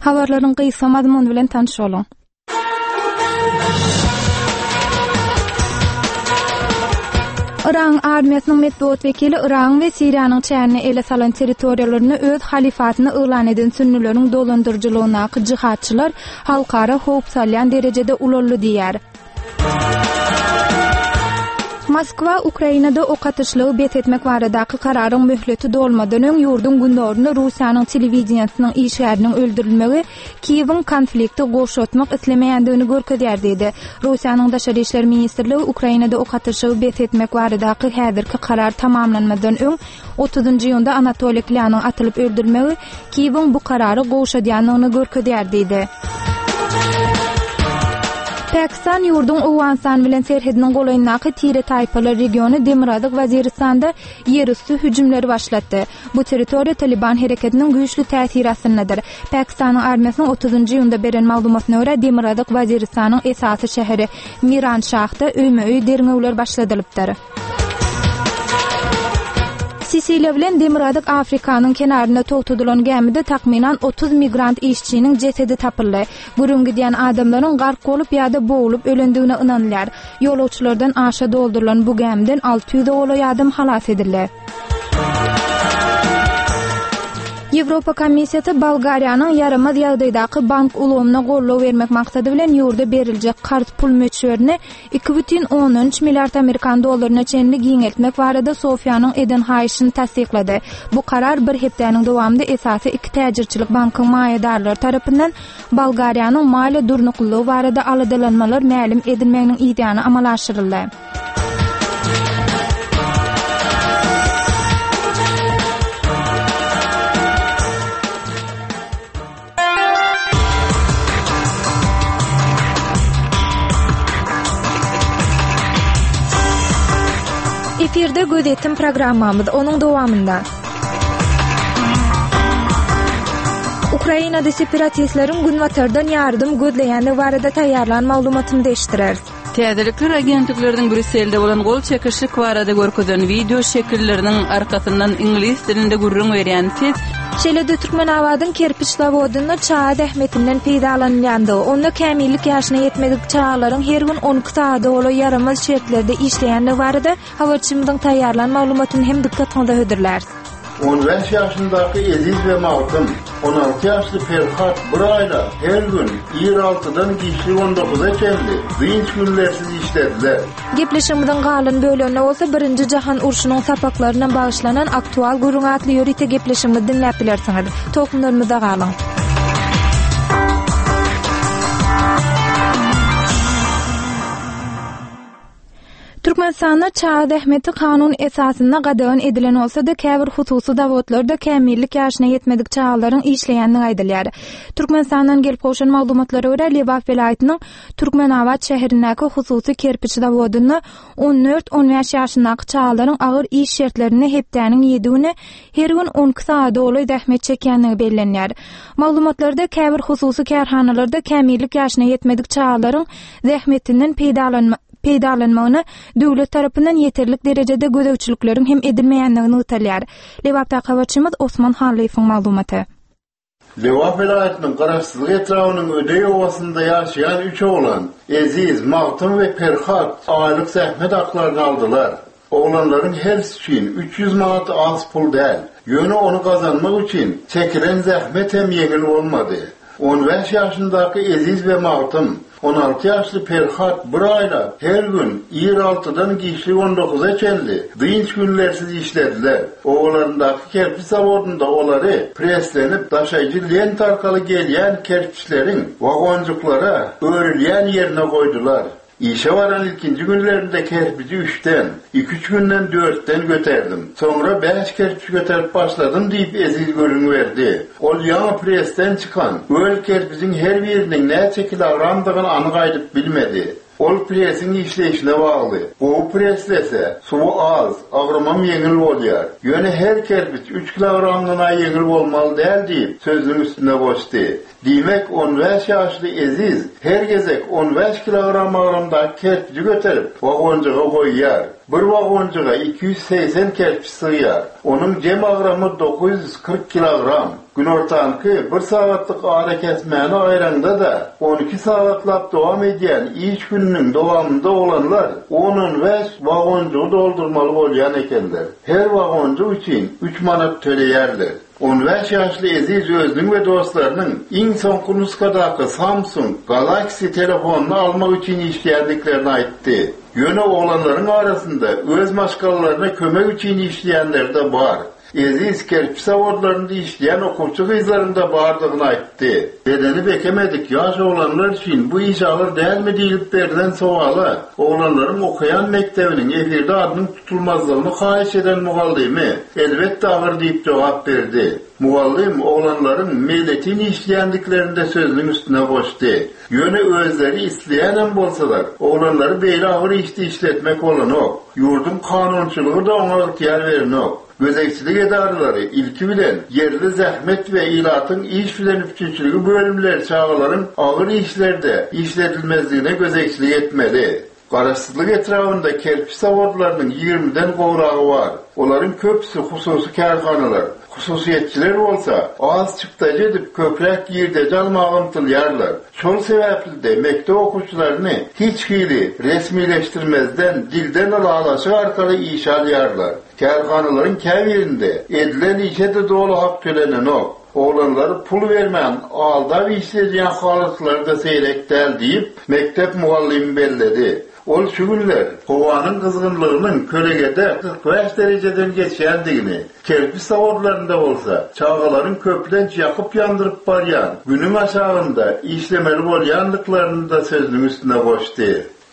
Habarlaryň gysga mazmunu bilen tanışalım. Iran armiýasynyň medeniýet wekili Iran we Siriýanyň çäğine ele salan territoriýalaryny öz halifatyny elan eden sünnileriň dolandyrjylygyna jyhatçylar halkara howp salýan derejede ulully diýär. Moskwa Ukrainada ok atışlygy bet etmek baradaky kararyň möhleti dolmadan öň ýurdun gündoruny Russiýanyň telewizioniýasynyň işgäriniň öldürilmegi Kiýewiň konflikti goşatmak islemeýändigini görkezýär diýdi. Russiýanyň daşary işler ministrligi Ukrainada ok atışlygy bet etmek baradaky häzirki karar tamamlanmadan öň 30-njy ýylda Anatoliy Klyanyň atylyp öldürilmegi Kiýewiň bu karary goşadýanyny görkezýär diýdi. Pakistan ýurdun Awganistan bilen serhediniň golaýyndaky Tire taýpalar regiony Demiradyk Waziristanda ýerüstü hüjümleri başlatdy. Bu territoriýa Taliban hereketiniň güýçli täsiri astyndadyr. Pakistanyň armiýasynyň 30-njy ýylda beren maglumatyna görä Demiradyk Waziristanyň esasy şäheri Miranşahda öýme-öý derňewler başladylypdyr. Sisilia bilen Demiradyk Afrikanyň kenarynda togtudylan gemide takminan 30 migrant işçiniň jesedi tapyldy. Gürüm gidýän adamlaryň gark bolup ýa-da boğulup ölendigine ynanýar. Ýolagçylardan aşa doldurulan bu gemden 600 ýolaj adam halas edildi. Ýewropa Komissiýasy Bolgariýanyň ýaramaz ýagdaýdaky bank ulgamyna gollaw bermek maksady bilen ýurda beriljek karz pul möçberini 2,13 milliard Amerikan dollaryna çenli giňeltmek barada Sofiýanyň eden haýyşyny tasdiklady. Bu karar bir hepdeniň dowamında esasy iki täjirçilik bankyň maýadarlary tarapyndan Bolgariýanyň maliýe durnuklygy barada aladalanmalar mälim edilmeginiň ideýany amala aşyryldy. Efirde gözetim programmamız, onun dowamında. Ukrainada separatistleriň günwatardan ýardym gözleýändigi barada taýýarlan maglumatyny deşdirer. Täzelikler agentlikleriň Brüsselde bolan gol çekişlik barada görkezden video şekilleriniň arkasyndan ingliz dilinde gurrun berýän ses Şeýle Türkmenawadyň Kerpiç zawodyny Çağat Ähmetinden peýdalanýandy. Onda kämillik ýaşyna ýetmedik çağlaryň her gün 12 saat bolan ýaramaz şertlerde işleýändigi barada habarçymyzyň taýýarlan maglumatyny hem dikkatinde hödürler. 15 yaşındaky Eziz we Mawtym, 16 ýaşly Ferhat bir aýda her gün 26-dan gişli 19-a geldi. Dynç günlersiz işlediler. Gepleşimden galan bölümde bolsa 1-nji jahan urşunyň sapaklaryna bagyşlanan aktual gurunatly ýörite gepleşimini dinläp bilersiňiz. Tokunlarymyza galan. Türkmenistanda Çağat Ähmeti kanun esasynda gadagan edilen olsa da käbir hususy dawlatlarda kämillik ýaşyna ýetmedik çağlaryň işleýändigi aýdylýar. Türkmenistandan gelip goşan maglumatlara görä Lebap welaýatynyň Türkmenawat şäherindäki hususy Kerpiç zawodyny 14-15 ýaşyndaky çağlaryň agyr iş şertlerini hepdäniň ýedigine her gün 12 saat bolan zähmet çekýändigi bellenýär. Maglumatlarda käbir hususy kärhanalarda kämillik ýaşyna ýetmedik çağlaryň zähmetinden peýdalanmagyny döwlet tarapyndan ýeterlik derejede gözegçilikleriň hem edilmeýändigini ýytalýar. Lebapda habarçymyz Osman Haliýewiň maglumaty. Lebap welaýatynyň garaşsyzlyk etrawynyň ödeý owasynda ýaşaýan 3 oglan, Eziz, Mawtym we Ferhat aýlyk zähmet haklaryny aldylar. Oglanlaryň hersi üçin 300 manat az pul däl. Ýöne onu gazanmak üçin çekilen zähmet hem ýeňil bolmady. 15 ýaşyndaky Eziz we Mawtym, 16 ýaşly Ferhat bir aýda her gün 26-dan gişli 19-a geldi. Dynç günlersiz işlediler. Oğlandaky kerpiç zawodunda olary preslenip daşaýjy lent arkaly gelýän kerpiçleriň wagonjuklara örilýän ýerine goýdular. İşe varan ilkinci günlerinde kerpici 3'ten, 2-3 günden 4'ten göterdim. Sonra 5 kerpici göterip başladım deyip Eziz görün verdi. Ol yana presten çıkan, öl kerpicin her birinin ne çekil avrandıgını anık aydıp bilmedi. Ol presin işleyişine bağlı. O preslese suvu az, ağrımam yengil bolýar. Yöne her kerpiç 3 kilogramdan yengil bolmaly däl deyip sözün üstüne koştu. Demek 15 ýaşly Eziz her gezek 15 kilogram ağrımda kerpici göterip vagoncuğa koyýar. Bir vagoncuga 280 kerpiç sığyar. Onun jem agramı 940 kilogram. Gün ortankı 1 saatlik ara kesmeni ayranda da 12 saatlap devam ediyen iş gününün devamında olanlar 15 vagoncu doldurmalı bolyan ekenler. Her vagoncu için 3 manat төлeyerler. 15 yaşlı Aziz özünün ve dostlarının in sonku nuskadaki Samsung Galaxy telefonunu almak için işleyendiklerini aytti. Yöne oğlanların arasında öz maşgallarına kömek için işleyenler de var. Aziz kerpiç zavodlarında işleyen okuvçu kızlarında bardığını aytti. Bedeni bekemedik yaş oğlanlar için bu iş alır değil mi deyip verilen sualı. Oğlanların okuyan mektebinin efirde adının tutulmazlığını kahiş eden muallimi elbette ağır deyip cevap verdi. Muallim oğlanların milletin işleyendiklerinde sözünün üstüne koştu. Yöne özleri isteyenem bolsalar, oğlanları beyle ağır işte işletmek olan o. Yurdun kanunçuluğu da ona ihtiyar verin o. Gözekçilik edarları ilki bilen yerli zahmet ve ilatın iş bilen üpçüçülüğü bölümler çağların ağır işlerde işletilmezliğine gözekçilik etmeli. Qarasızlık etrafında kerpiç zavodlarının 20'den qoğrağı var. Onların köpüsü hususi kârxanalar. Hususiyetçiler olsa az çıktacı edip köprek yerde calmağıntılyarlar. Şol sebeple de mektep okuşlarını hiç hili resmileştirmezden dilden alaşı arkalı iş alyarlar. Kârxanaların kəvirinde edilen işe de dolu hak tölenen o. Oğlanları pul vermeyen alda ve işleyen halıkları da seyrek del deyip mektep muallimi belledi. Ol şu günler hovanın kızgınlığının kölegede 45 dereceden geçendiğini, kerpiç zavodlarında olsa çağaların köpüden yakıp yandırıp baryan, günün aşağında işlemeli bolyanlıklarını da sözünün üstüne koştu.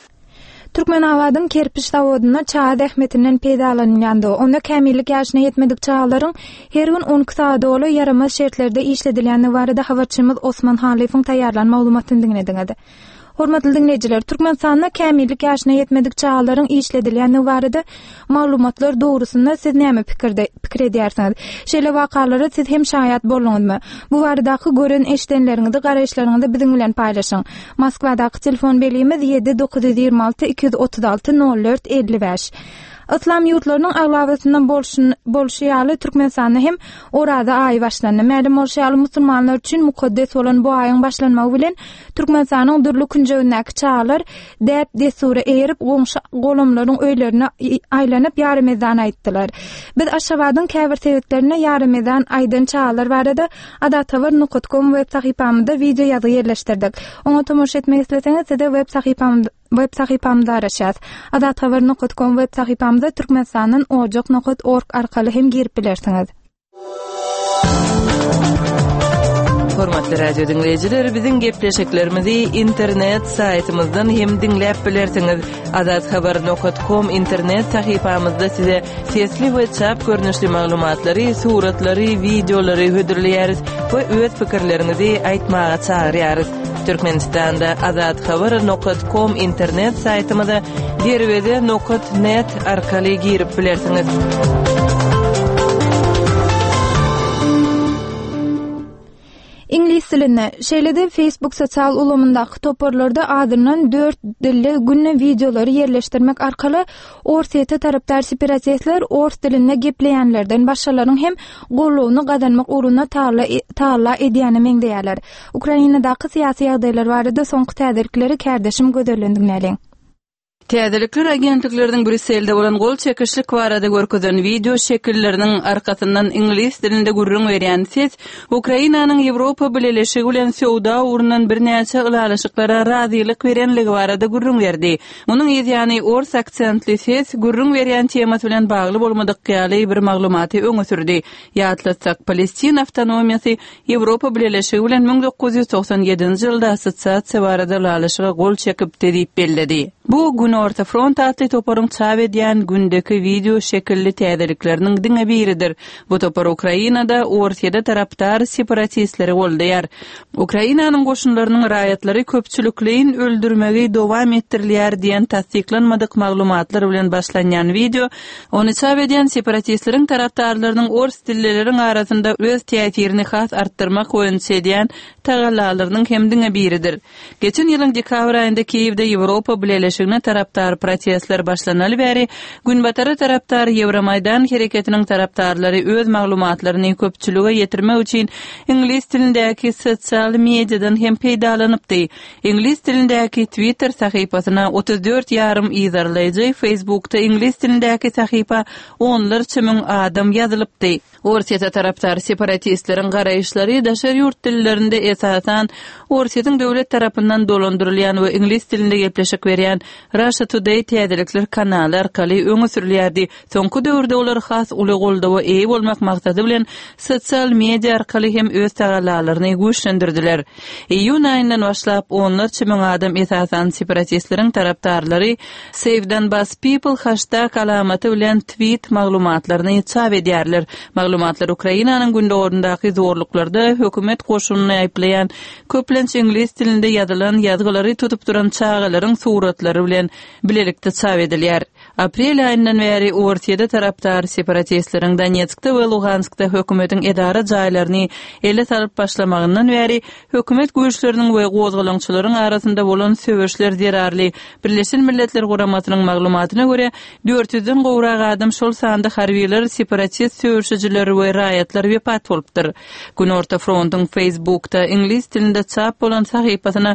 Türkmen awadyn kerpiç zavoduna çağ dehmetinden peýdalanýandy. Onda kämillik ýaşyna ýetmedik çağlaryň her gün 12 saat dolu yaramaz şertlerde işledilýäni barada habarçymyz Osman Halifoň taýýarlan maglumatyny dinlediňiz. Hormatly dinleýijiler, Türkmenistanda kämillik ýaşyna ýetmedik çağlaryň işledilýäni barada maglumatlar dogrusunda siz näme pikir edýärsiňiz? Şeýle wakalary siz hem şaýat bolýaňyzmy? Bu baradaky gören eşdenleriňizi, garaşlaryňyzy biziň bilen paýlaşyň. Moskwadaky telefon belimiz 7 926 236 04 55. İslam ýurtlarynyň aglawasynyň bolşýaly Türkmenistanda hem orada aý başlandy. Mälim bolşýaly musulmanlar üçin mukaddes bolan bu aýyň başlanmagy bilen Türkmenistanyň dürli künjegindäki çağlar därt desury erip golamlaryň öýlerine aýlanyp ýarymyzdan aýtdylar. Biz Aşgabatyň käbir sebeplerine ýarymyzdan aýdan çağlar barada adatawar.com web sahypamyzda video ýazy ýerleşdirdik. Oňa tomoşa etmek isleseňiz size web sahypamda araşýas. adatawar.com web sahypamda turkmenistanyň.org arkaly hem girip bilersiňiz. Hormatly radio dinleyijiler, biziň gepleşiklerimizi internet saytymyzdan hem dinläp bilersiňiz. adathabar.com internet sahypamyzda size sesli we çap görnüşli maglumatlary, suratlary, videolary hödürleýäris we öz pikirlerinizi aýtmaga çagyrýarys. Türkmenistanda adathabar.com internet saytymyza derwede.net arkaly girip bilersiňiz. İngiliz dilinde şeýlede Facebook sosial ulamyndaky toporlarda adynyň 4 dilli günne videolary ýerleşdirmek arkaly Orsiýete tarapdar separatistler ors dilinde gepleýänlerden başgalaryň hem gollawyny gazanmak uğruna taalla edýäni meňdeýärler. Ukrainadaky syýasy ýagdaýlar barada soňky täzirlikleri kärdeşim göderlendiňler. Täzelikler agentlikleriniň Brüsselde bolan gol çekişlik barada görkezden video şekilleriniň arkasyndan ingliz dilinde gurrun berýän ses Ukrainanyň Ýewropa bileşigi bilen söwda urundan bir näçe ılalaşyklara razylyk berenligi barada gurrun berdi. Munyň ýa-ni ors aksentli ses gurrun berýän temat bilen bagly bolmadyk ýaly bir maglumaty öňe sürdi. Ýatlasak Palestina awtonomiýasy Ýewropa bileşigi bilen 1997-nji ýylda assotsiasiýa barada ılalaşyga gol çekip diýip belledi. Bu gün Orta Front atly toporyň çap edýän gündeki video şekilli täzelikleriniň diňe biridir. Bu topor Ukrainada Orsiýede tarapdar separatistleri boldyar. Ukrainanyň goşunlarynyň raýatlary köpçülikliň öldürmegi dowam etdirilýär diýen tasdiklanmadyk maglumatlar bilen başlanýan video, ony çap edýän separatistleriň tarapdarlarynyň ors dillileriň arasynda öz täsirini has artdyrmak öňünçe edýän tagallalarynyň hem diňe biridir. Geçen ýylyň dekabr aýynda Kiýewde Ýewropa bileşigine taraptar protestler başlanaly bäri Günbatara taraptar Ýewromaýdan hereketiniň taraptarlary öz maglumatlaryny köpçülüge ýetirmek üçin ingliz tilindäki sosial mediadan hem peýdalanypdy. İngliz tilindäki Twitter sahypasyna 34,5 izarlaýjy, Facebook'ta ingliz tilindäki sahypa onlarça müň adam ýazylypdy. Orsiýeta taraptar separatistleriň garaýşlary daşary ýurt dillerinde esasan Orsiýetyň döwlet tarapyndan dolandyrylýan we ingliz tilinde gepleşik berýän Russia Today täzelikler kanaly arkaly öňe sürilýärdi. Soňky döwürde olar has uly goldawa eý bolmak maksady bilen sosial media arkaly hem öz tagallalaryny güýçlendirdiler. Iýun aýyndan başlap onlarça müň adam esasan separatistleriň taraptarlary Save Donbas People hashtag alamaty bilen tweet maglumatlaryny çap edýärler. Maglumatlar Ukrainanyň gündägindäki zorluklarda hökümet goşunyny aýplaýan köplenç ingliz tilinde ýazylan ýazgylary tutup duran çağalaryň suratlary bilen bilelikde çap edilýär. Aprel aýyndan bäri Orsiýede taraptar separatistleriň Donetskda we Luganskda hökümetiň edara jaýlaryny ele salyp başlamagyndan bäri hökümet güýçleriniň we gozgalançylaryň arasynda bolan söwüşler zerarly. Birleşen Milletler Guramatynyň maglumatyna görä 400-den gowrak adam şol sanda harbiýler, separatist söwüşçiler we raýatlar wepat bolupdyr. Gün orta frontyň Facebook'ta ingliz tilinde çap bolan sahypasyna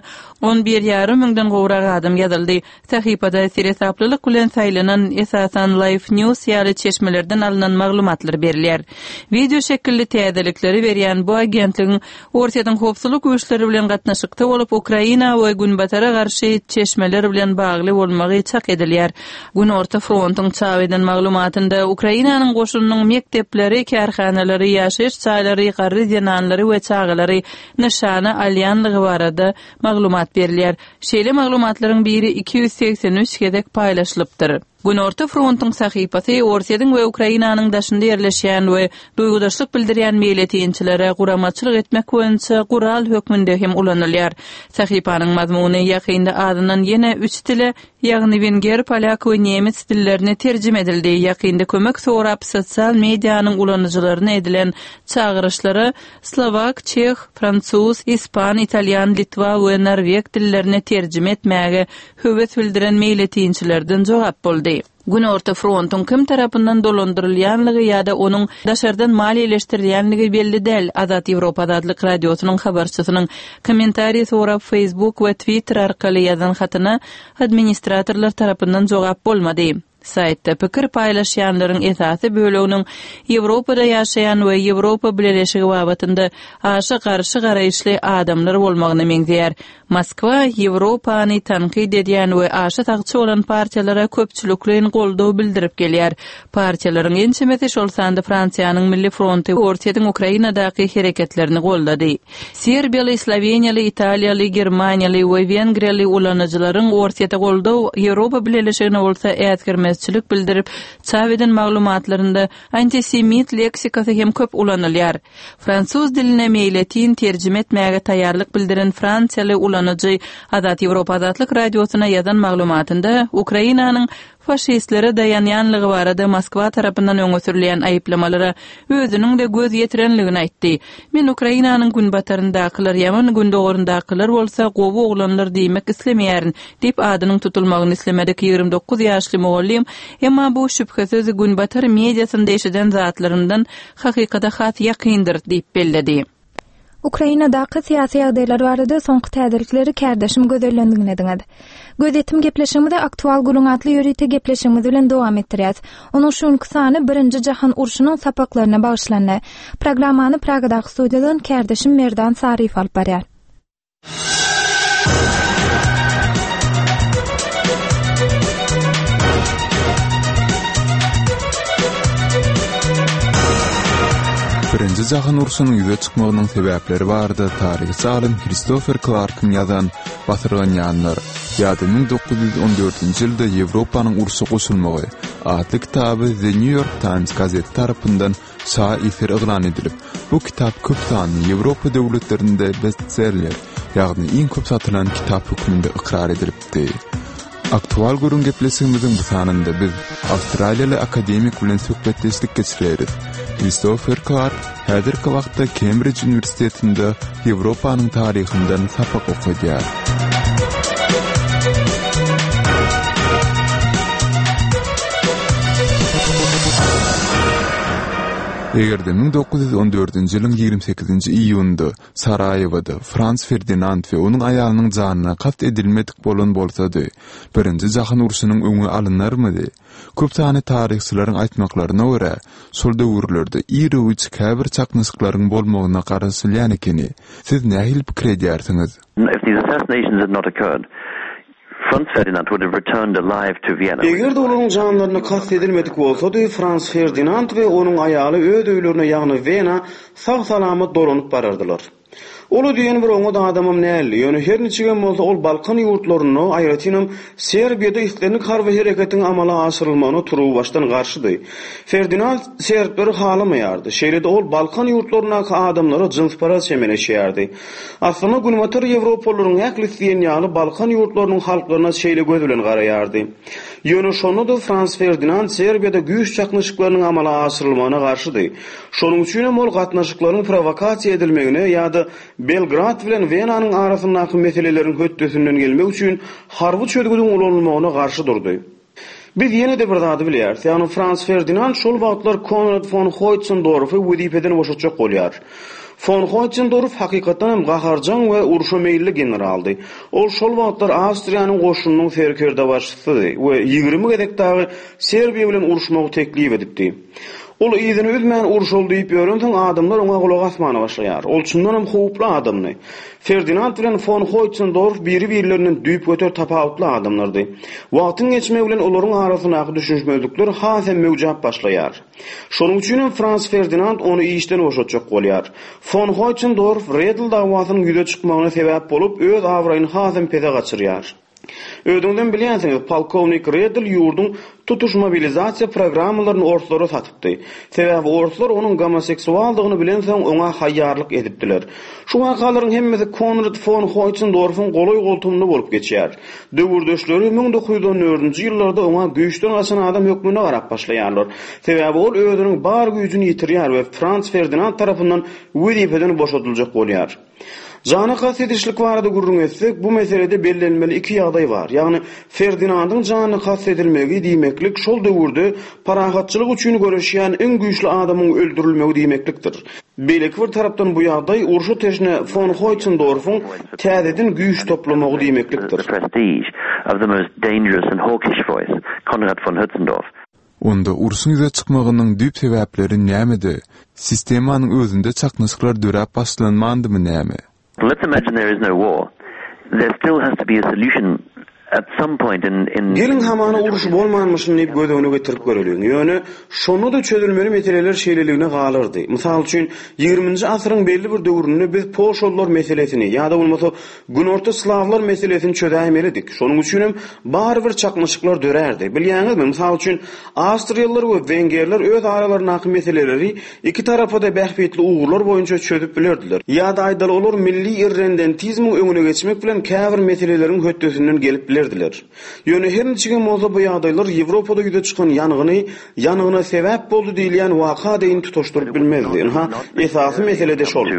11,5 müňden gowrak adam ýazyldy. Sahypada siresaplylyk bilen saýlanan esasan Life News ýaly çeşmelerden alynan maglumatlar berilýär. Video şekilli täzelikleri berýän bu agentligiň Orsiýetyň howpsuzlyk güýçleri bilen gatnaşykda bolup Ukraina we Günbatara garşy çeşmeler bilen bagly bolmagy çak edilýär. Gün orta frontyň çap eden maglumatynda Ukrainanyň goşunynyň mektepleri, kärhanalary, ýaşaýyş çaýlary, garry zenanlary we çağalary nişana alýanlygy barada maglumat berilýär. Şeýle maglumatlaryň biri 283 gedek paýlaşylypdyr. Gün orta frontyň sahypasy Orsiýetyň we Ukrainanyň daşynda ýerleşýän we duýgudaşlyk bildirýän meýletçilere guramaçylyk etmek boýunça gural hökmünde hem ulanylýar. Sahypanyň mazmuny ýakynda adynyň ýene 3 tile, ýagny wenger, polak we nemes dillerine terjime edildi. Ýakynda kömek sorap sosial medianyň ulanyjylaryna edilen çağırışlary Slovak, Çeх, Fransuz, İspan, Italyan, Litwa we Norweg dillerine terjime etmäge höwes bildiren meýletçilerden jogap boldy. Gün orta frontyň kim tarapyndan dolandyrylýanlygy ýa-da onuň daşardan maliýeleşdirilýänligi belli däl. Azat Ýewropa adly radiosynyň habarçysynyň kommentariýy sorap Facebook we Twitter arkaly ýazan hatyna administratorlar tarapyndan jogap bolmady. Saytda pikir paýlaşýanlaryň esasy böleginiň Ýewropada ýaşaýan we Ýewropa bileşigi babatynda aşy garşy garaýşly adamlar bolmagyny meňzeýär. Moskwa Ýewropany tanqid edýän we aşy tagçy bolan partiýalara köpçüliklerini goldaw bildirip gelýär. Partiýalaryň ençemesi şol sanda Fransiýanyň Milli Fronty Orsiýetyň Ukrainadaky hereketlerini goldady. Serbiýaly, Sloveniýaly, Italiýaly, Germaniýaly we Wengriýaly ulanyjylaryň Orsiýete goldaw Ýewropa bileşigine bolsa ýetgermezçilik bildirip çap eden maglumatlarynda antisemit leksikasy hem köp ulanylýar. Fransuz diline meýletin terjime etmäge taýýarlyk bildiren Fransiýaly ulanyjy Azat Ýewropa adly radiosyna ýazan maglumatynda Ukrainanyň faşistlere dayanýanlygy barada Moskwa tarapyndan öňe sürilýän aýyplamalara özüniň de göz ýetirenligini aýtdy. Men Ukrainanyň günbataryndakylar ýaman gündogorundakylar bolsa gowy oglanlar diýmek islemeýärin diýip adynyň tutulmagyny islemedik 29 ýaşly mugallym, emma bu şüphesiz günbatar mediasynda eşiden zatlaryndan hakykata has ýakyndyr diýip belledi. Ukrainadaky syýasy ýagdaýlar barada soňky täzelikleri kärdeşim gözellendigini ediňiz. Gözetim gepleşigimizde aktual gurunatly ýörüýte gepleşigimiz bilen dowam etdirýäs. Onuň şuňky sany 1-nji jahan uruşynyň sapaklaryna bagşlandy. Programmany Pragadaky studiýadan kärdeşim Merdan Sarif alyp barýar. Birinci jahan urusynyň ýüze çykmagynyň sebäpleri barada taryhçy alim Christopher Clark'ın ýazan Batyrgan ýanlar ýa-da 1914-nji ýylda Ýewropanyň urusy goşulmagy adly kitaby The New York Times gazeti tarapyndan şaýyr eglan edilip, bu kitap köp sanly Ýewropa döwletlerinde bestseller, ýagny iň köp satylan kitap hukmynda ikrar edilipdi. Aktual gurun gepleşigimiziň bu sanynda biz Awstraliýaly akademik bilen söhbetleşdik geçirýäris. Christopher Clark häzirki wagtda Cambridge Üniversitetinde Ýewropanyň taryhyndan sapak okudýar. Egerde 1914-nji ýylyň 28-nji iýunynda Saraýewada Frans Ferdinand we onuň aýalynyň janyna kast edilmedik bolan bolsady, birinji jahyn urusynyň öňü alynarmydy? Köp sany tarihçilaryň aýtmaklaryna görä, şol döwürlerde iri uç käbir çaknyslyklaryň bolmagyna garaşylýan ekeni. Siz nähil pikir edýärsiňiz? If these assassinations had not occurred, Franz Ferdinand would have returned alive to Vienna. Eger de olaryň janlaryna kast edilmedik bolsady, Franz Ferdinand we onuň aýaly öz öýlerine ýagny Wiener sag-salamat dolanyp barardylar. Olu diýen bir oňa da adamam näli, ýöne her niçige bolsa ol Balkan ýurtlaryny aýratynam Serbiýada islenik harby hereketiň amala aşyrylmagyna turup başdan garşydy. Ferdinand Serbleri halamaýardy. Şeýlede ol Balkan ýurtlaryna adamlara jinsparas çemeleşýärdi. Aslynda günümeter Ýewropalaryň äklisliýen ýaly Balkan ýurtlarynyň halklaryna şeýle göz bilen garaýardy. Ýöne şonu da Franz Ferdinand Serbiýada güýç çaknyşyklarynyň amala aşyrylmagyna garşydy. Şonuň üçin ol gatnaşyklaryň provokasiýa edilmegine ýa-da Belgrad bilen Wienanyň arasyndaky meselelerin hötdesinden gelmek üçin harby çödgüdüň ulanmagyna garşy durdy. Biz ýene de bir zady bilýäris, ýani Franz Ferdinand şol wagtlar Konrad von Hoytzendorfy Widipeden boşatjak bolýar. Von Hoytzendorf hakykatan hem gaharjan we uruşa meýilli generaldy. Ol şol wagtlar Awstriýanyň goşunynyň ferkerde başçysy we 20 gedekdagy Serbiýa bilen uruşmagy teklip edipdi. Ol ýygyny özmän uruşul diýip ýörendiň adamlar oňa gulak asmana başlaýar. Ol çyndan hem howply adamny. Ferdinand bilen von Hoytzendorf biri-birlerinden düýp göter tapawutly adamlardy. Wagtyň geçmegi bilen olaryň arasyndaky düşünşmezlikler hasem mewjap başlaýar. Şonuň üçin Franz Ferdinand onu işden boşatjak bolýar. Von Hoytzendorf Redl dawasynyň ýüze çykmagyna sebäp bolup öz awraýyny hasem pede gaçyrýar. Ödüňden bilýänsiňiz, polkovnik Redl ýurdun tutuş mobilizasiýa programmalaryny ortlara satypdy. Sebäbi ortlar onuň homoseksualdygyny bilensoň oňa haýýarlyk edipdiler. Şu wakalaryň hemmesi Konrad von Hoytzendorfyň goloý goltumunda bolup geçýär. Döwürdeşleri 1904-nji ýyllarda oňa güýçden aşan adam hökmüne garap başlaýarlar. Sebäbi ol özüniň bar güýjüni ýitirýär we Franz Ferdinand tarapyndan Widipeden boşatyljak bolýar. Jana kast edilişlik barada gurrun etsek, bu meselede bellenmeli iki ýagdaý bar. Ýagny Ferdinandyň janyna kast edilmegi diýmeklik şol döwürde parahatçylyk üçin göreşýän en güýçli adamyň öldürilmegi diýmeklikdir. Beýleki bir tarapdan bu ýagdaý uruşa teşne von Hoytzendorfyň täzeden güýç toplamagy diýmeklikdir. The prestige of the most dangerous and hawkish voice, Konrad von Hoytzendorf. Onda uruşun ýüze çykmagynyň düýp sebäpleri nämedi? Sistemanyň özünde çaknysyklar dörap başlanmandymy näme? Let's imagine there is no war. There still has to be a solution at some point in Gelin hamana uruş bolmanmışyny diýip gözüne getirip göreliň. Ýöne şonu da çözülmeli meseleler şeýleligine galyrdy. Mysal üçin 20-nji asyryň belli bir döwründe biz Polşalılar meselesini ýa-da bolmasa Günorta Slavlar meselesini çödämelidik. Şonuň üçin hem bar bir çaknyşyklar dörärdi. Bilýäňizmi? Mysal üçin Awstriýalılar we Wengerler öz aralarynaky meseleleri iki tarapa da bähbetli uğurlar boýunça çözüp bilerdiler. Ýa-da aýdaly olar milli irredentizmi öňüne geçmek bilen käbir meseleleriň hötdesinden gelip bilerdiler. Ýöne her niçige bolsa bu ýagdaýlar Ýewropada ýüze çykan ýanygyna sebäp boldy diýilýän waka deýin tutuşdyryp bilmezdi. Esasy mesele de şol.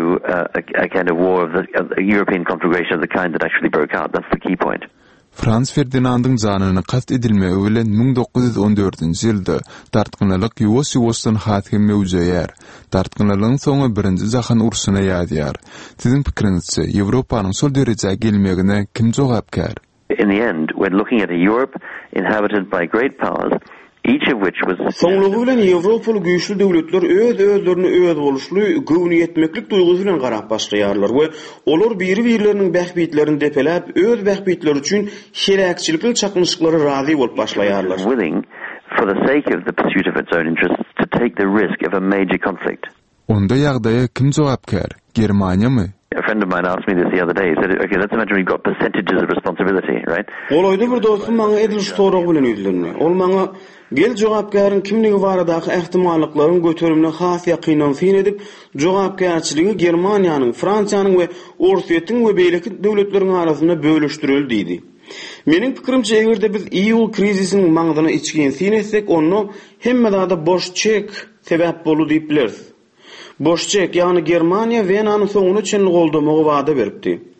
A kind of war of the European conflagration of the kind that actually broke out. That's the key point. Franz Ferdinandyň janyna kast edilmegi bilen 1914-nji ýylda dartgynalyk Ýugoslavystan hakim mewjudýar. Dartgynalygyň soňy birinji jahyn urusyna ýadyar. Siziň pikiriňizçe Ýewropanyň şol derejäge gelmegine kim jogapkar? In the end, we're looking at a Europe inhabited by great powers, each of which was Soňlugy bilen Ýewropaly güýçli döwletler özlerini öz boluşly göwni etmeklik duýgusy bilen garap başlaýarlar we olar biri-birleriniň bähbitlerini depeläp öz bähbitleri üçin şeräkçilikli çaknyşyklary razy bolup başlaýarlar. Willing, for the sake of the pursuit of its own interests, to take the risk of a major conflict. Onda ýagdaýa kim jogapkar? Germaniýamy? A friend of mine asked me this the other day. He said, okay, let's imagine we've got percentages of responsibility, right? Olaýda bir dostum maňa ediliş sorag bilen ýüzlenme. Ol maňa gel jogapkaryň kimligi baradaky ähtimallyklaryň göterimine has ýakynan fin edip, jogapkarçylygy Germaniýanyň, Fransiýanyň we Orsiýetiň we beýleki döwletleriň arasynda bölüşdirildi diýdi. Meniň pikirimçe egerde biz iýul krizisiniň maňzyna içgin fin etsek, onu hemme da boş çek sebäp bolu diýip bileriz. Boş çek, ýani Germaniýa Wienanyň soňuny çenli goldamagy wada beripdi.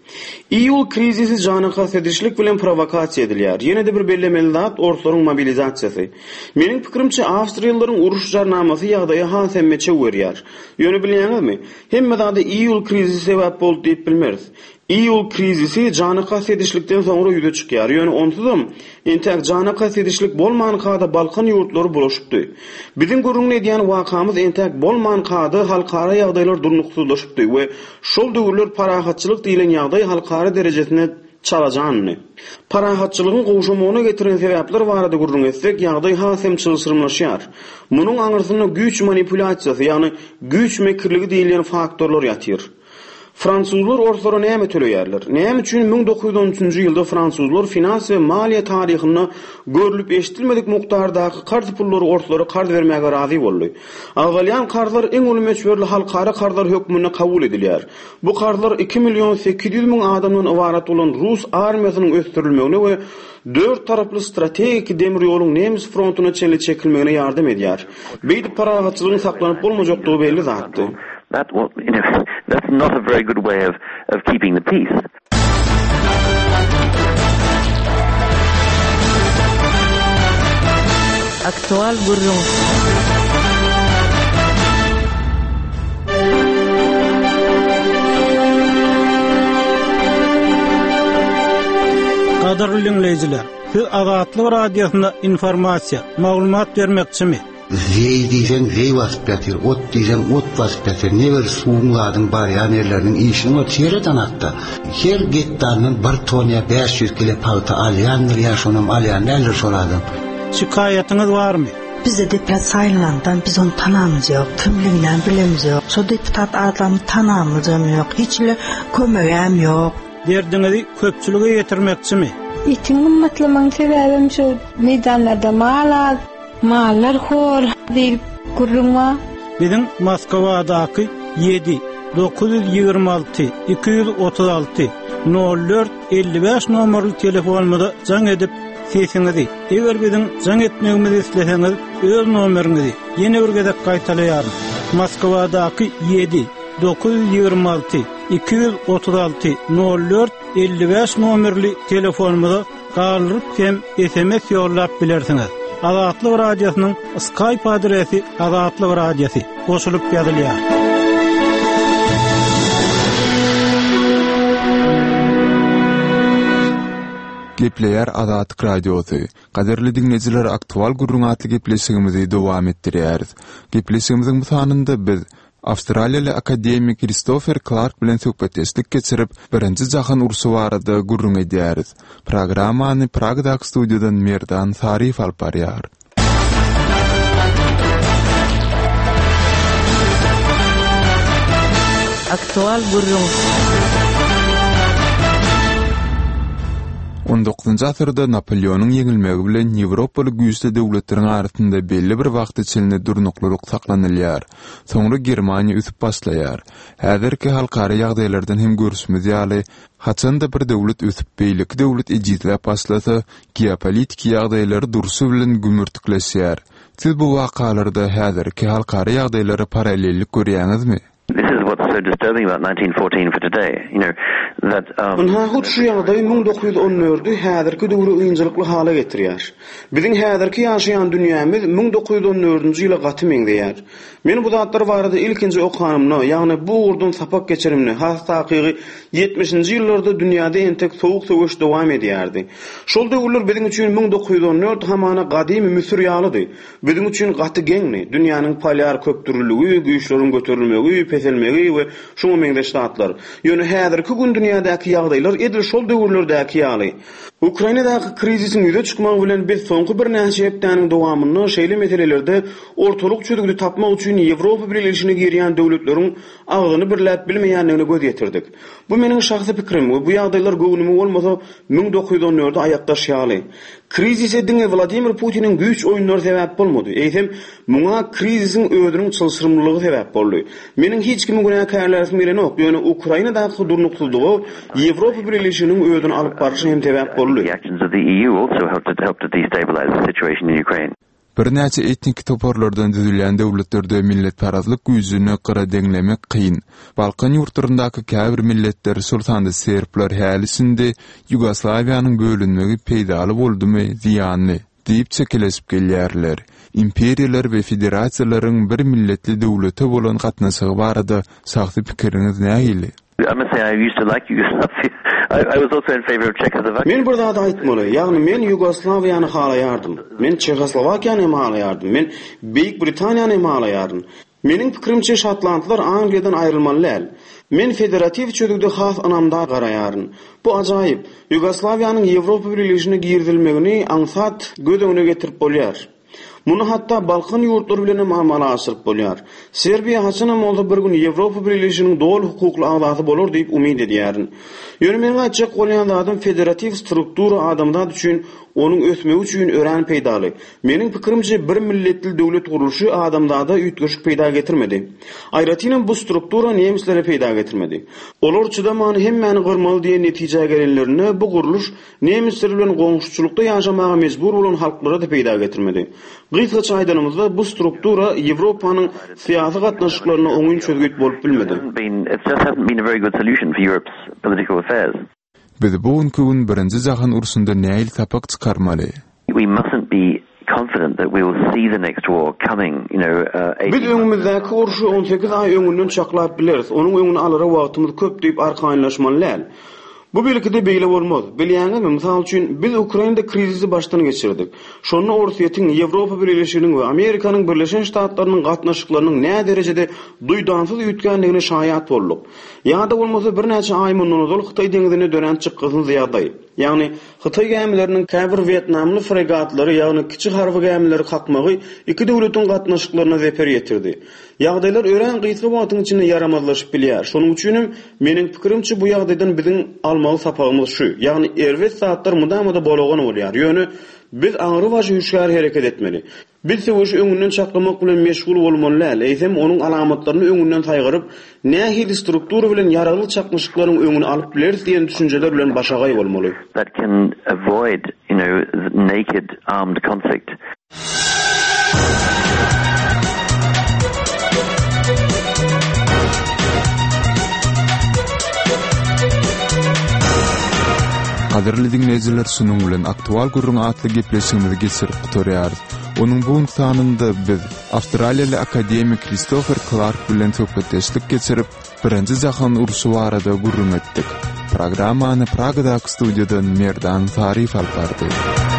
İyul krizisi jana kastetişlik bilen provokasiya edilýär. Ýene-de bir bellemeli zat orduslaryň mobilizasiýasy. Meniň pikirimçe Awstriýalylaryň uruş jarnamasy ýagdaýy hasemmeçe berýär. Ýöne bilýäňizmi? Hemme zady İyul krizisi sebäp boldy diýip bilmeriz. İyul krizisi jana kastetişlikden soňra ýüze çykýar. Ýöne onsuzam entek jana kastetişlik bolmagan kada Balkan ýurtlary bulaşypdy. Bizim görüňün edýän wakamyz entek bolmagan kada halkara ýagdaýlar durnuksuzlaşypdy we şol döwürler parahatçylyk diýilen ýagdaý halkara derejesine çalajanny. Parahatçylygyň gowşamagyna getiren sebäpler barada gurrun etsek, ýagdaý hasem çylsyrmlaşýar. Munyň aňyrsyna güç manipulasiýasy, ýagny güç mekirligi diýilen faktorlar ýatyr. Fransuzlar ordulara näme töleýärler? Näme üçin 1913-nji ýylda fransuzlar finans we maliýe taryhyny görülip eşitilmedik mukdardaky qarz pullary ordulara qarz bermäge razy boldy. Awgalyan qarzlar eň ulum meçberli halkara qarzlar hökmüne kabul edilýär. Bu qarzlar 2.800.000 adamdan ibarat bolan Rus armiýasynyň ösdürilmegine we 4 taraply strategik demir ýoluň Nemis frontuna çenli çekilmegine ýardam edýär. Beýdi parahatçylygyň saklanyp bolmajakdygy belli zatdy. That's not a very good way of keeping the peace. Aktual gurrun. Qadarly dinleyijiler, siz Azatlyk radiosyna informasiýa, maglumat bermekçimi? Zey diýsen zey wasyp ýatyr, ot diýsen ot wasyp ýatyr. Neber suwladyň barýan ýerleriniň işini çeýreden atdy. Her getdandan 1 toniýa 500 kilo palta alýandyr, ýaşonam alýan näler soradım. Şikaýatyňyz barmy? Bizde deputat saylanandan biz onu tanamyz ýok, kimliginden bilemiz ýok. Şo deputat adamı tanamyz ýok, hiçle kömegem ýok. Derdiňizi köpçülige ýetirmekçimi? Itiň ümmetleriň sebäbim şu meydanlarda mallar hor diýip gurrunma. Bizim Moskovadaky 7 926 236 04 55 nomerli telefonumda jaň edip sesiňizi. Eger bizim jaň etmegimizi isleseňiz, öz nomeriňizi ýene bir gezek gaýtalaýar. Moskovadaky 7 926 236 04 55 nomerli telefonumda galyp hem SMS ýollap bilersiňiz. Azatlyk radiosynyň Skype adresi Azatlyk radiosi goşulyp ýazylýar. Gepleýär Azatlyk radiosy. Gaderli dinleyijiler, aktual gurrun atly gepleşigimizi dowam etdirýäris. Gepleşigimiziň bu sanynda biz Awstraliýaly akademik Christopher Clark bilen söhbetleşdik geçirip birinji jahan urusy barada gurrun edýäris. Programmany Pragdaky studiýadan Merdan Sarif alyp barýar. Aktual gurrun. 19-njy asyrda Napoleonyň ýeňilmegi bilen Ýewropaly güýçli döwletleriň arasynda belli bir wagt içinde durnuklyk saklanylýar. Soňra Germaniýa üsüp başlaýar. Häzirki halkara ýagdaýlardan hem görüşmez ýaly, haçanda bir döwlet üsüp beýlik döwlet ejizläp başlasa, geopolitik ýagdaýlary durşy bilen gümürtükleşýär. Siz bu wakalarda häzirki halkara ýagdaýlary paralellik görýäňizmi? This is what's so disturbing about 1914 for today. You know, that Hut şu ýagdaý 1914-de häzirki döwre ýyňjylykly hala getirýär. Biziň häzirki ýaşaýan dünýämiz 1914-nji ýyla gaty meňdeýär. Men bu zatlar barada ilkinji okanymny, ýagny bu urdun sapak geçirimni, hastakygy 70-nji ýyllarda dünýäde entek sowuk söwüş dowam edýärdi. Şol döwürler biziň üçin 1914 hamana gadymy Müsir ýalydy. Biziň üçin gaty geňni, dünýäniň polar köpdürlügi, güýçleriň göterilmegi, peselmegi we şoňa meňdeşdatlar. Ýöne häzirki gün dünýädäki ýagdaýlar edil şol döwürlerdäki ýaly. Ukrainadaky krizisiň ýüze çykmagy bilen biz soňky bir näçe hepdeniň dowamyny şeýle meselelerde ortalyk çözügdi tapmak üçin Ýewropa birleşigine girýän döwletleriň agyny birläp bilmeýänligine göz ýetirdik. Bu meniň şahsy pikirim. Bu ýagdaýlar göwnümi bolmasa 1914-de aýakdaşýaly. Krizis edinge Vladimir Putin'in güýç oýunlary sebäp bolmady. Eýsem, muňa krizisiň özüniň çylsyrmlygy sebäp boldy. Meniň hiç kimi günäkärlerim bilen ok. Ýöne Ukrainadaky durnuksuzlygy Ýewropa birleşiginiň özüni alyp barşy hem sebäp boldy. The actions of the EU also helped to destabilize the situation in Ukraine. Bir näçe etnik toporlardan düzülen döwletlerde milletparazlyk güýjüni gyra deňlemek kyn. Balkan ýurtlaryndaky käbir milletler sultandy serbler hälisinde Ýugoslawiýanyň bölünmegi peýdaly boldumy, ziýanly diýip çekelesip gelýärler. İmperiyalar we federasiýalaryň bir milletli döwlete bolan gatnaşygy barada sagty pikiriňiz nähili? I must say I used to like Yugoslavia. I was also in favor of Czechoslovakia. Men burada da aýtmaly, ýagny men Ýugoslawiýany halaýardym. Men Çekoslowakiýany halaýardym. Men Beýik Britaniýany halaýardym. Meniň pikirimçe Şotlandlar Angliýadan aýrylmalylar. Men federativ çözügde has anamda garaýaryn. Bu ajaýyp. Ýugoslawiýanyň Ýewropa Birleşigine girdilmegini aňsat gödüňe getirip bolýar. Muny hatda Balkan ýurtlary bilen muamalaşyryp bolýar. Serbiýa haçanam bolsa bir gün Ýewropa Birleşiginiň dol hukukly agdaty bolar diýip umyd edýärin. Ýöne men gaçak bolýan adam federativ struktura adamlar üçin onuň ösmegi üçin ören peýdaly. Meniň pikirimçe bir milletli döwlet gurulşy adamlarda üýtgeşik peýda getirmedi. Aýratynam bu struktura nemisleri peýda getirmedi. Olar çydamany hemmeni gyrmaly diýen netije gelenlerini bu guruluş nemisler bilen goňşuçylykda ýaşamaga mejbur bolan halklara da peýda getirmedi. Gysgaça aýdanymyzda bu struktura Ýewropanyň syýasy gatnaşyklaryna oňun çözgüt bolup bilmedi. It just hasn't been a very good solution for Europe's political affairs. Biz bugünkü gün birinji jahan ursunda näil tapak çykarmaly? We mustn't be confident that we will see the next war coming, Biz öňümüzdäki urşy 18 ay öňünden çaklap bileriz. Onuň öňüni alara wagtymyz köp diýip arkaýynlaşmalylar. Bu belki beýle bolmaz. Bilýäňizmi, mysal üçin biz Ukrainada krizisi başdan geçirdik. Şonu Orsiýetiň, Ýewropa Birleşiginiň we Amerikanyň Birleşen Ştatlarynyň gatnaşyklarynyň näme derejede duýdansyz üýtgenligine şahyat boldyk. Ýa-da bolmasa bir näçe ay mundan ozal Hytaý deňizine dönen çykgyň ýagdaý. Ýagny Hytaý gemleriniň käbir Vietnamly fregatlary, ýagny kiçik harby gemleri kakmagy iki döwletiň gatnaşyklaryna zeper ýetirdi. Ýagdaýlar ören gysga wagtyň içinde yaramazlaşyp bilýär. Şonuň üçin meniň pikirimçe bu ýagdaýdan biziň almaly sapagymyz şu. Ýagny erwet saatlar mudamada bolagan bolýar. Ýöne biz aňry başy hüşgär hereket etmeli. Biz söwüş öňünden çaklamak bilen meşgul bolmalylar. Eýsem onuň alamatlaryny öňünden taýgyryp, nähili struktura bilen yaraly çakmışyklaryň öňüni alyp bileriz diýen düşünjeler bilen başagaý bolmaly. That can avoid, naked armed conflict. Kaderli dinleyijiler, sunuň bilen aktual gurrun atly gepleşigimizi geçirip oturýarys. Onuň bu sanynda biz Awstraliýaly akademik Christopher Clark bilen söhbetleşdik geçirip birinji jahan urşy barada gurrun etdik. Programmany Pragadaky studiýadan Merdan Sarif alyp bardy.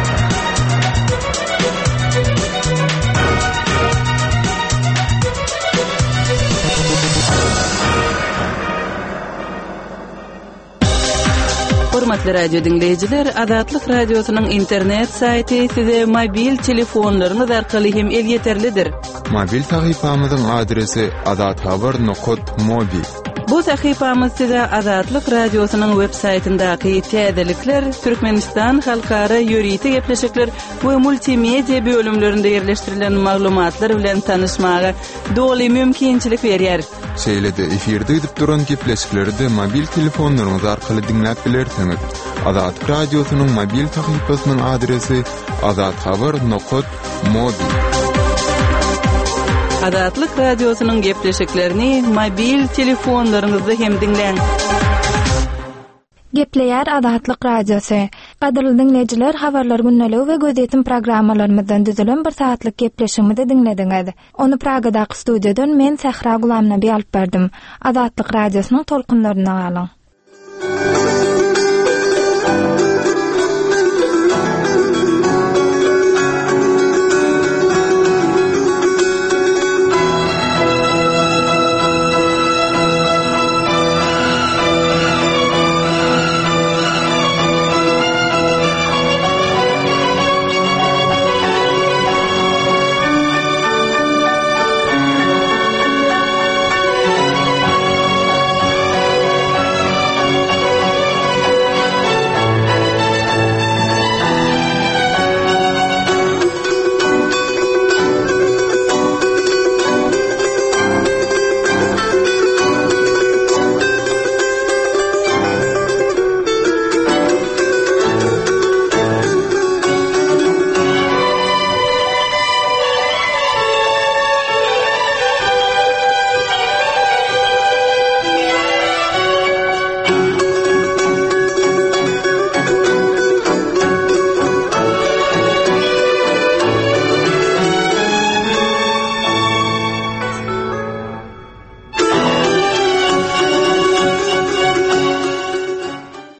Hormatly radio dinleyijiler, Adatlyk radiosynyň internet saýty size mobil telefonlaryňyz arkaly hem el yeterlidir. Mobil sahypamyzyň adresi adathabar.mobi. Bu sahypamyz size Adatlyk radiosynyň web saýtyndaky täzelikler, Türkmenistan halkara ýöriýeti gepleşikler we multimedia bölümlerinde ýerleşdirilen maglumatlar bilen tanyşmaga doly mümkinçilik berýär. Şeýlede efirde edip duran gepleşikleri de mobil telefonlaryňyz arkaly dinläp bilersiňiz. Adatlyk radiosynyň mobil sahypasynyň adresi adathabar.mobi. Adatlyk radiosynyň gepleşiklerini mobil telefonlaryňyzda hem dinleň. Gepleýär Adatlyk radiosy. Gaderli dinleyijiler, habarlar günnälik we gözetim programmalarymyzdan düzülen bir saatlyk gepleşigimizi dinlediňiz. Onu Pragadaky studiýadan men Sahra Gulamnaby alyp berdim. Adatlyk radiosynyň tolkunlaryna galyň.